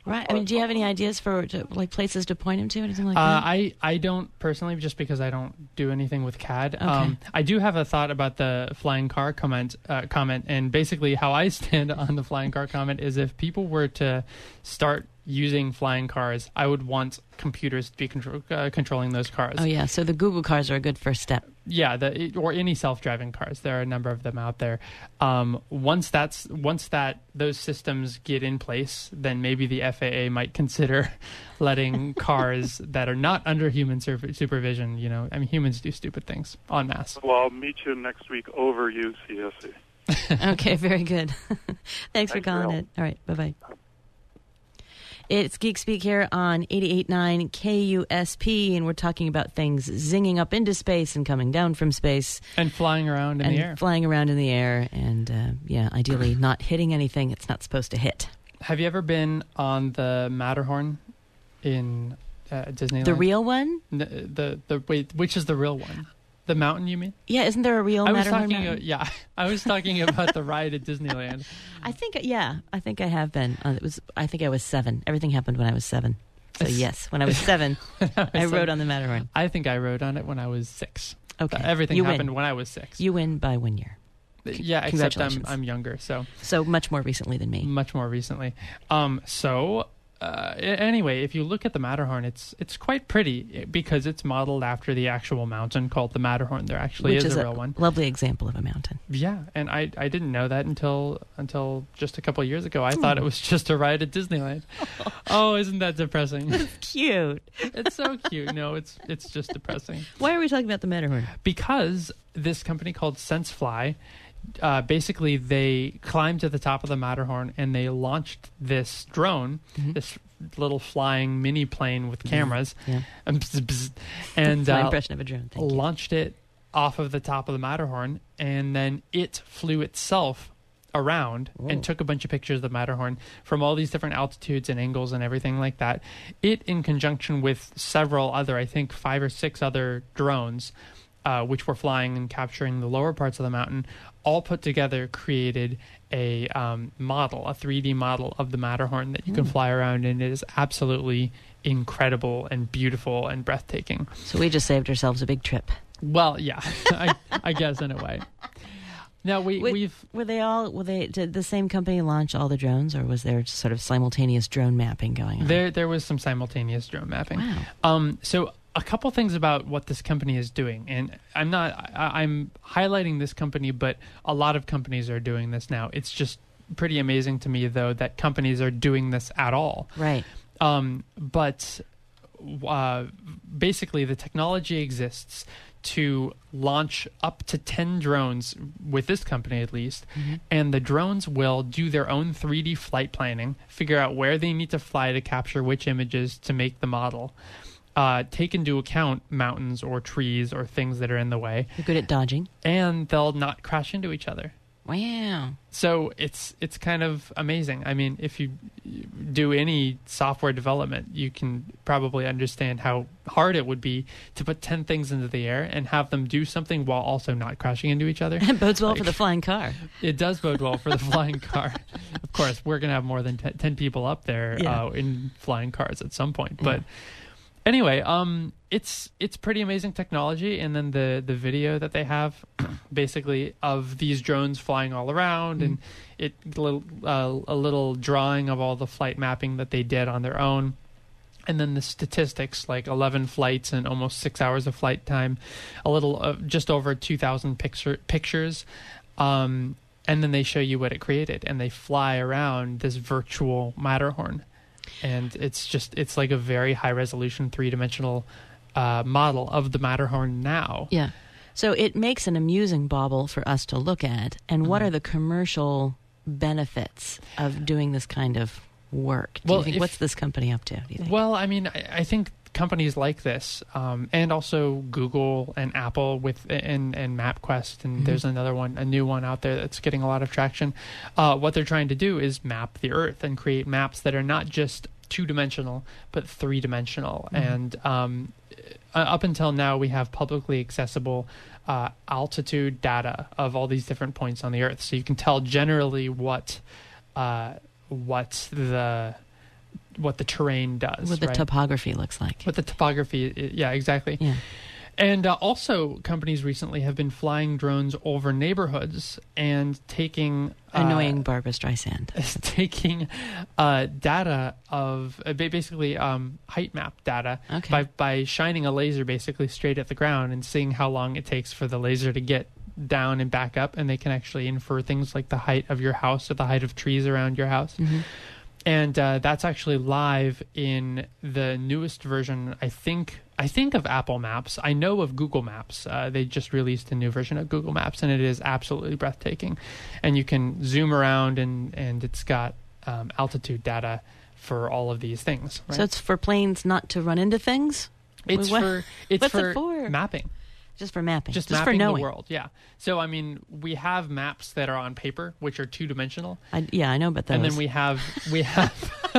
Right. I mean, do you have any ideas for to, like places to point him to, anything like Uh, that? I, I don't personally, just because I don't do anything with C A D. Okay. Um, I do have a thought about the flying car comment, uh, comment, and basically how I stand on the flying car comment is if people were to start using flying cars, I would want computers to be control, uh, controlling those cars. Oh yeah. So the Google cars are a good first step. Yeah, the, or any self-driving cars. There are a number of them out there. Um, once that's once that those systems get in place, then maybe the F A A might consider letting cars that are not under human sur- supervision. You know, I mean, humans do stupid things en masse. Well, I'll meet you next week over U C S C. Okay, very good. Thanks for Thanks for calling your it. All right, bye-bye. It's Geek Speak here on eighty-eight point nine K U S P, and we're talking about things zinging up into space and coming down from space. And flying around in and the air. flying around in the air, and, uh, yeah, ideally not hitting anything it's not supposed to hit. Have you ever been on the Matterhorn in uh, Disneyland? The real one? N- the the wait, which is the real one? The mountain, you mean? Yeah, isn't there a real I was Matterhorn talking. mountain? Uh, yeah, I was talking about the ride at Disneyland. I think, yeah, I think I have been. Uh, it was. I think I was seven. Everything happened when I was seven. So It's- yes, when I was seven, I, was I like- rode on the Matterhorn. I think I rode on it when I was six. Okay, Uh, everything you happened win. when I was six. You win by one year. yeah, except I'm congratulations. I'm younger, so So much more recently than me. much more recently. Um, so uh, a- anyway, if you look at the Matterhorn, it's it's quite pretty because it's modeled after the actual mountain called the Matterhorn. There actually Which is, is a real one. lovely example of a mountain. Yeah, and I I didn't know that until until just a couple of years ago. I thought it was just a ride at Disneyland. Oh, isn't that depressing? Cute. It's so cute. No, it's it's just depressing. Why are we talking about the Matterhorn? Because this company called SenseFly, uh, basically they climbed to the top of the Matterhorn and they launched this drone, Mhm. this little flying mini plane with cameras, Yeah. and, bzz, bzz, and My uh, impression of a drone. Thank you. launched it off of the top of the Matterhorn, and then it flew itself around Whoa. and took a bunch of pictures of the Matterhorn from all these different altitudes and angles and everything like that. It, in conjunction with several other, I think five or six other drones, uh, which were flying and capturing the lower parts of the mountain, all put together created a um, model, a three D model of the Matterhorn that you can Mm. fly around, and it is absolutely incredible and beautiful and breathtaking. So we just saved ourselves a big trip. Well, yeah, I, I guess in a way. Now we Wait, we've Were they all? Were they? Did the same company launch all the drones, or was there sort of simultaneous drone mapping going on? there there was some simultaneous drone mapping. Wow. Um, so a couple things about what this company is doing, and I'm not I, I'm highlighting this company, but a lot of companies are doing this now. It's just pretty amazing to me, though, that companies are doing this at all. Right. Um, but uh, basically, the technology exists to launch up to ten drones with this company at least, Mm-hmm. and the drones will do their own three D flight planning, figure out where they need to fly to capture which images to make the model, uh, take into account mountains or trees or things that are in the way, You're good at dodging. and they'll not crash into each other. Wow. So it's it's kind of amazing. I mean, if you do any software development, you can probably understand how hard it would be to put ten things into the air and have them do something while also not crashing into each other. It bodes well Like- for the flying car. It does bode well for the flying car. Of course, we're going to have more than ten, ten people up there Yeah. uh, in flying cars at some point. Yeah. But anyway, um, it's it's pretty amazing technology. And then the, the video that they have, basically, of these drones flying all around, Mm. and it little, uh, a little drawing of all the flight mapping that they did on their own. And then the statistics, like eleven flights and almost six hours of flight time, a little, uh, just over two thousand picture, pictures. Um, and then they show you what it created, and they fly around this virtual Matterhorn. And it's just, it's like a very high resolution three dimensional uh, model of the Matterhorn now. Yeah. So it makes an amusing bauble for us to look at. And what Mhm. are the commercial benefits of doing this kind of work? Do Well, you think, if- what's this company up to? Do you think? Well, I mean, I, I think companies like this, um, and also Google and Apple with and and MapQuest, and Mhm. there's another one, a new one out there that's getting a lot of traction. Uh, what they're trying to do is map the Earth and create maps that are not just two dimensional but three dimensional. Mhm. And um, uh, up until now, we have publicly accessible uh, altitude data of all these different points on the Earth, so you can tell generally what uh, what the what the terrain does. What the right? topography looks like. What the topography, i- yeah, exactly. Yeah. And uh, also, companies recently have been flying drones over neighborhoods and taking uh, Annoying Barbara Streisand. taking uh, data of uh, ba- basically um, height map data Okay. by by shining a laser basically straight at the ground and seeing how long it takes for the laser to get down and back up, and they can actually infer things like the height of your house or the height of trees around your house. Mm-hmm. And uh, that's actually live in the newest version, I think. I think of Apple Maps. I know of Google Maps. Uh, they just released a new version of Google Maps, and it is absolutely breathtaking. And you can zoom around, and and it's got um, altitude data for all of these things. Right? So it's for planes not to run into things? it's what- for it's what's it for, for? mapping. Just for mapping. Just, for mapping knowing. the world. Yeah. So I mean, we have maps that are on paper, which are two dimensional. I, yeah, I know about those. And then we have we have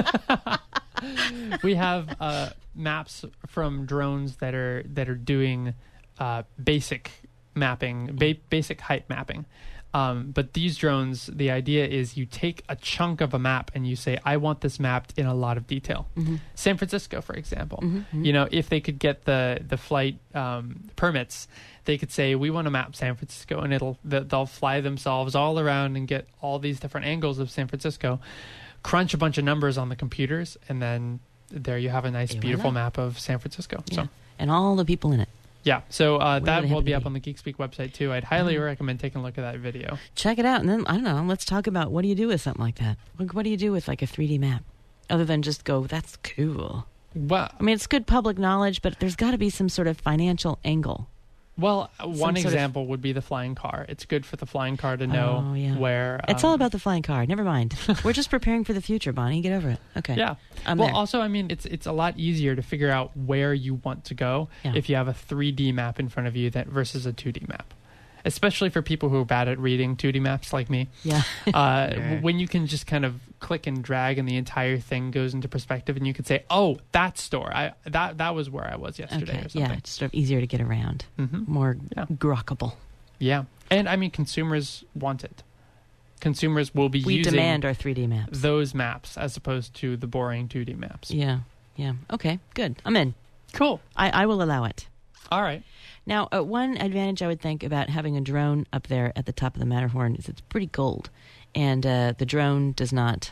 we have uh, maps from drones that are that are doing uh, basic mapping, ba- basic height mapping. Um, but these drones, the idea is you take a chunk of a map and you say, I want this mapped in a lot of detail. Mm-hmm. San Francisco, for example, Mhm, you know, if they could get the the flight um, permits, they could say, we want to map San Francisco, and it'll th- they'll fly themselves all around and get all these different angles of San Francisco, crunch a bunch of numbers on the computers, and then there you have a nice, Et beautiful voilà. map of San Francisco. Yeah. So And all the people in it. yeah, so uh, Where that do they will happen be to up be? on the GeekSpeak website too. I'd highly Mm. recommend taking a look at that video. Check it out, and then, I don't know, let's talk about what do you do with something like that? Like, what do you do with, like, a three D map? Other than just go, that's cool. Well, I mean, it's good public knowledge, but there's got to be some sort of financial angle. well, one sort of- example would be the flying car. It's good for the flying car to know Oh, yeah. where. It's um, all about the flying car. Never mind. We're just preparing for the future, Bonnie. Get over it. Okay. Yeah. I'm well, there. also, I mean, it's it's a lot easier to figure out where you want to go Yeah. if you have a three D map in front of you that versus a two D map. Especially for people who are bad at reading two D maps like me. Yeah. Uh, Yeah. When you can just kind of click and drag and the entire thing goes into perspective, and you can say, "Oh, that store. I that that was where I was yesterday," Okay. or something. Yeah. It's sort of easier to get around. hmm More Yeah. grokkable. Yeah, and I mean, consumers want it. Consumers will be We using demand our three D maps. those maps as opposed to the boring two D maps. Yeah. Yeah. Okay. Good. I'm in. Cool. I, I will allow it. All right. Now, uh, one advantage I would think about having a drone up there at the top of the Matterhorn is it's pretty cold, and uh, the drone does not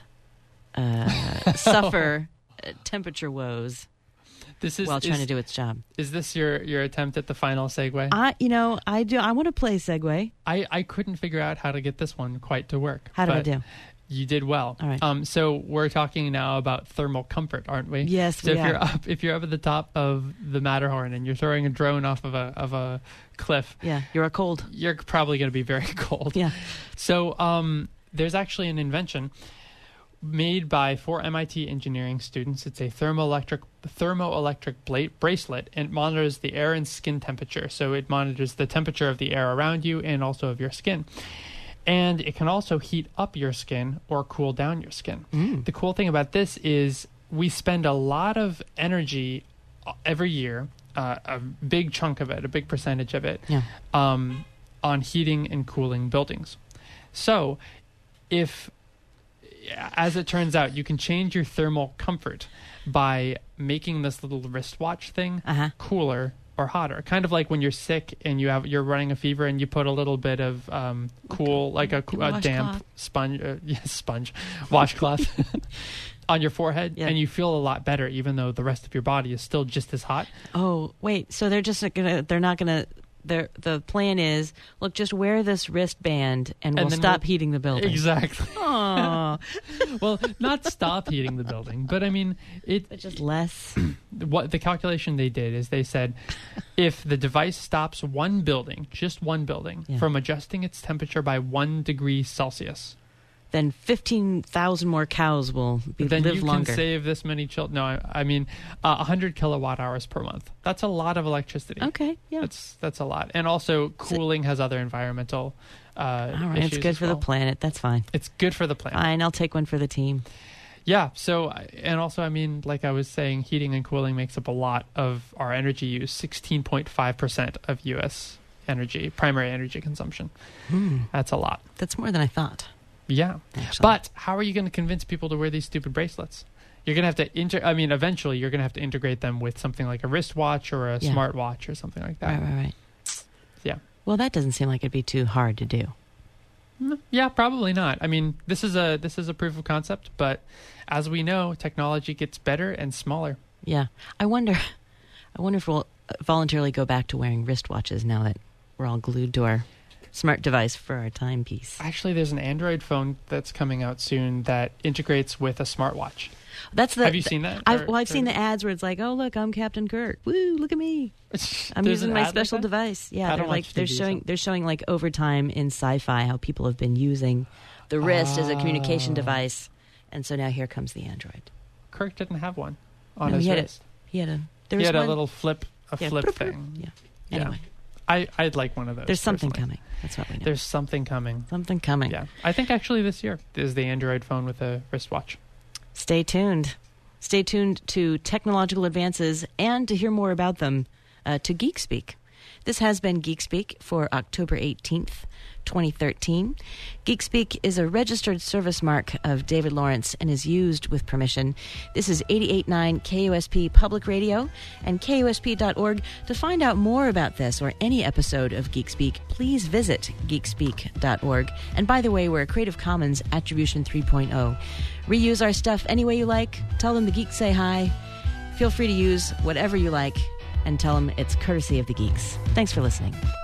uh, suffer uh, temperature woes This is while trying is, to do its job. is this your your attempt at the final segue? I, you know, I do. I want to play Segway. I, I couldn't figure out how to get this one quite to work. How did I but do? You did well. All right. Um. So we're talking now about thermal comfort, aren't we? Yes, So we if you're are. up, if you're up at the top of the Matterhorn and you're throwing a drone off of a of a cliff, Yeah, you're a cold. you're probably going to be very cold. Yeah. So um, there's actually an invention made by four M I T engineering students. It's a thermoelectric thermoelectric bla- bracelet, and it monitors the air and skin temperature. So it monitors the temperature of the air around you and also of your skin. And it can also heat up your skin or cool down your skin. Mm. The cool thing about this is we spend a lot of energy uh, every year, uh, a big chunk of it, a big percentage of it, Yeah. um, on heating and cooling buildings. So if, as it turns out, you can change your thermal comfort by making this little wristwatch thing Uh huh. cooler or hotter, kind of like when you're sick and you have you're running a fever and you put a little bit of um, cool, like a, Like a a damp washcloth. sponge, uh, yeah, sponge, washcloth on your forehead, Yeah. and you feel a lot better, even though the rest of your body is still just as hot. Oh, wait. So they're just not gonna. They're not gonna. They're, the plan is, look, just wear this wristband, and, And we'll then stop we'll- heating the building. Exactly. Oh, Well, not stop heating the building, but I mean, it. but just less. What the calculation they did is they said, if the device stops one building, just one building, Yeah. from adjusting its temperature by one degree Celsius, Then fifteen thousand more cows will be, then live you longer. can save this many children. No, I, I mean, uh, one hundred kilowatt hours per month. That's a lot of electricity. Okay, yeah. That's that's a lot. And also, cooling has other environmental uh, All right, it's issues good as for well. the planet. That's fine. It's good for the planet. Fine, I'll take one for the team. Yeah. So, I- and also, I mean, like I was saying, heating and cooling makes up a lot of our energy use. sixteen point five percent of U S energy, primary energy consumption. Hmm. That's a lot. That's more than I thought. Yeah. Actually. But how are you going to convince people to wear these stupid bracelets? You're gonna have to inter. I mean, eventually you're gonna have to integrate them with something like a wristwatch or a Yeah. smartwatch or something like that. Right, right, right. Yeah. Well, that doesn't seem like it'd be too hard to do. Mm, Yeah, probably not. I mean, this is a this is a proof of concept, but as we know, technology gets better and smaller. Yeah. I wonder I wonder if we'll voluntarily go back to wearing wristwatches now that we're all glued to our smart device for our timepiece. Actually, there's an Android phone that's coming out soon that integrates with a smartwatch. That's the Have you seen that? I've, Or- well, I've seen or- the ads where it's like, "Oh, look, I'm Captain Kirk. Woo, look at me. I'm There's using an my ad like special that? device." Yeah, I they're don't like watch they're T V, showing so- they're showing like over time in sci-fi how people have been using the wrist as a communication Oh. device, and so now here comes the Android. Kirk didn't have one on No, his he had a- wrist. He had a there He was had one, a little flip, a yeah, flip bloop, bloop. thing. Yeah. Yeah. Anyway, I I'd like one of those. there's something personally. coming. That's what we know. There's something coming. something coming. Yeah, I think actually this year is the Android phone with a wristwatch. Stay tuned. Stay tuned to technological advances and to hear more about them uh, to Geek Speak. This has been Geek Speak for October eighteenth, twenty thirteen. Geek Speak is a registered service mark of David Lawrence and is used with permission. This is eighty-eight point nine K U S P Public Radio and K U S P dot org. To find out more about this or any episode of Geek Speak, please visit geek speak dot org. And by the way, we're a Creative Commons Attribution three point oh. Reuse our stuff any way you like. Tell them the geeks say hi. Feel free to use whatever you like and tell them it's courtesy of the geeks. Thanks for listening.